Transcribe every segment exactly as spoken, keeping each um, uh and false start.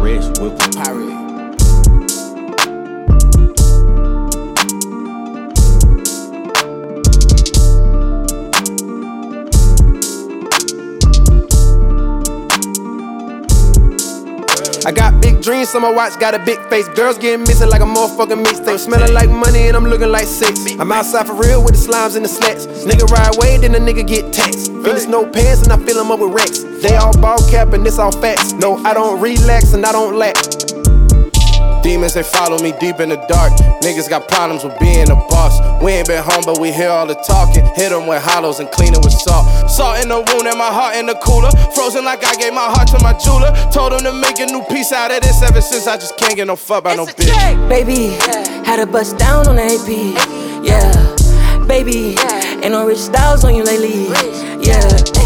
Pyrex whipping. Pirate. I got big dreams, so my watch got a big face. Girls getting missing like a motherfucking mixtape. Smelling like money and I'm looking like six. I'm outside for real with the slimes and the slats. Nigga ride away, then the nigga get taxed. Finish no pants and I fill them up with racks. They all ball cap and this all facts. No, I don't relax and I don't lack. Demons, they follow me deep in the dark. Niggas got problems with being a boss. We ain't been home, but we hear all the talking. Hit them with hollows and clean it with salt. Salt in the wound and my heart in the cooler. Frozen like I gave my heart to my jeweler. Told him to make a new piece out of this. Ever since I just can't get no fuck by no bitch. Baby, had to bust down on the A P. Yeah, baby, ain't no rich styles on you lately. Yeah,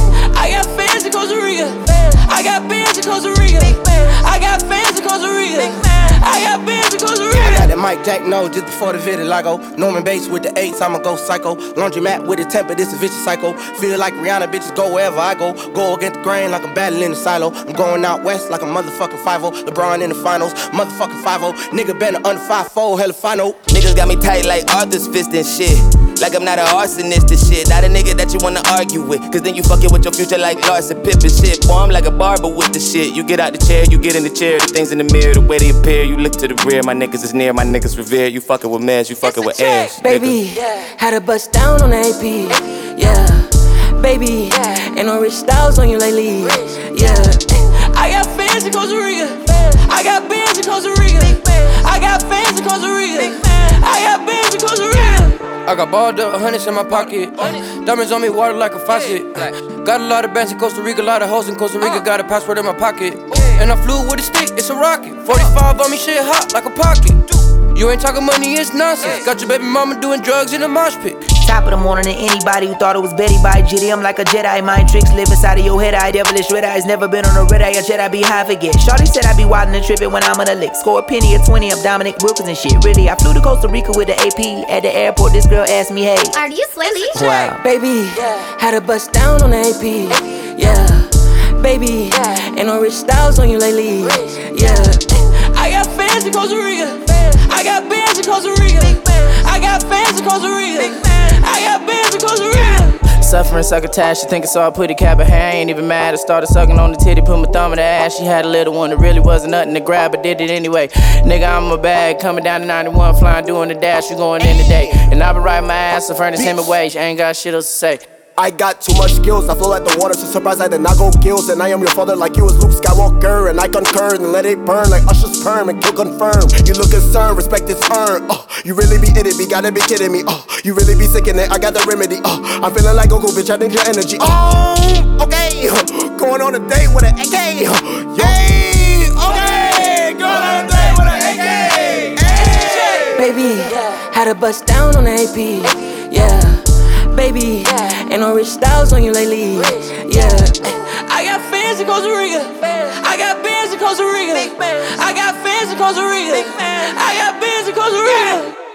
I got fans in Costa Rica. I got bands in Costa Rica. I got fans in Costa Rica. I got bands in Costa Rica. I got that Mike Jack no just before the vitiligo. Norman Bates with the eights, I'ma go psycho. Laundromat with the temper, this a vicious cycle. Feel like Rihanna, bitches go wherever I go. Go against the grain like I'm battling the silo. I'm going out west like a motherfucking five oh. LeBron in the finals, motherfucking five oh. Nigga better under five four, hella final. Niggas got me tight like Arthur's fist and shit. Like I'm not an arsonist and shit. Not a nigga that you wanna argue with. Cause then you fucking with your future like Larson Pip and shit. Boy, I'm like a barber with the shit. You get out the chair, you get in the chair. The things in the mirror, the way they appear. You look to the rear, my niggas is near, my niggas revered. You fucking with meds, you fucking with airs. Baby, had to bust down on the A P. Yeah, baby, ain't no rich styles on you lately. Yeah, I got fans in Costa Rica. I got bands in Costa Rica. I got fans in Costa Rica. I got bands in Costa Rica. I got balled up, hundreds in my pocket. Diamonds on me, water like a faucet. Got a lot of bands in Costa Rica, a lot of hoes in Costa Rica. Got a passport in my pocket. And I flew with a stick, it's a rocket. forty-five on me, shit hot like a pocket. You ain't talking money, it's nonsense. Got your baby mama doing drugs in a mosh pit. Top of the morning to anybody who thought it was Betty by Jitty. I'm like a Jedi, mind tricks live inside of your head. I devilish red eyes, never been on a red eye. A Jedi be high forget. Shawty said I be wildin' and trippin' when I'm on a lick. Score a penny or twenty of Dominic Wilkins and shit. Really, I flew to Costa Rica with the A P. At the airport, this girl asked me, hey, are you Swilly? wow. Baby, had to bust down on the A P. Yeah, baby, ain't no rich styles on you lately. Yeah, I got fans in Costa Rica. I got bands in Costa Rica. I got fans in Costa Rica. I got bands in Costa Rica. Suffering succotash, she think it's all pretty cap, but hey, I ain't even mad. I started sucking on the titty, put my thumb in the ass. She had a little one that really wasn't nothing to grab, but did it anyway. Nigga, I'm a bag, coming down to ninety-one, flying, doing the dash, you going in today. And I been riding my ass, so Ernest Hemingway, she ain't got shit else to say. I got too much skills, I flow like the water, so surprised I did not go kills. And I am your father like you was Luke Skywalker. And I concur and let it burn like Usher's perm and kill confirm. You look concerned, respect is earned. Uh, you really be itty, be gotta be kidding me. Uh, you really be sick in it, I got the remedy. Uh, I'm feeling like Goku, bitch, I need your energy. Oh, okay, going on a date with an A K. Yay, okay, going on a date with an A K. Hey. Baby, had to bust down on the A P. Yeah, baby, ain't no rich styles on you lately. Yeah, I got fans in Costa Rica. I got bands in Costa Rica. I got fans in Costa Rica. I got bands in Costa Rica.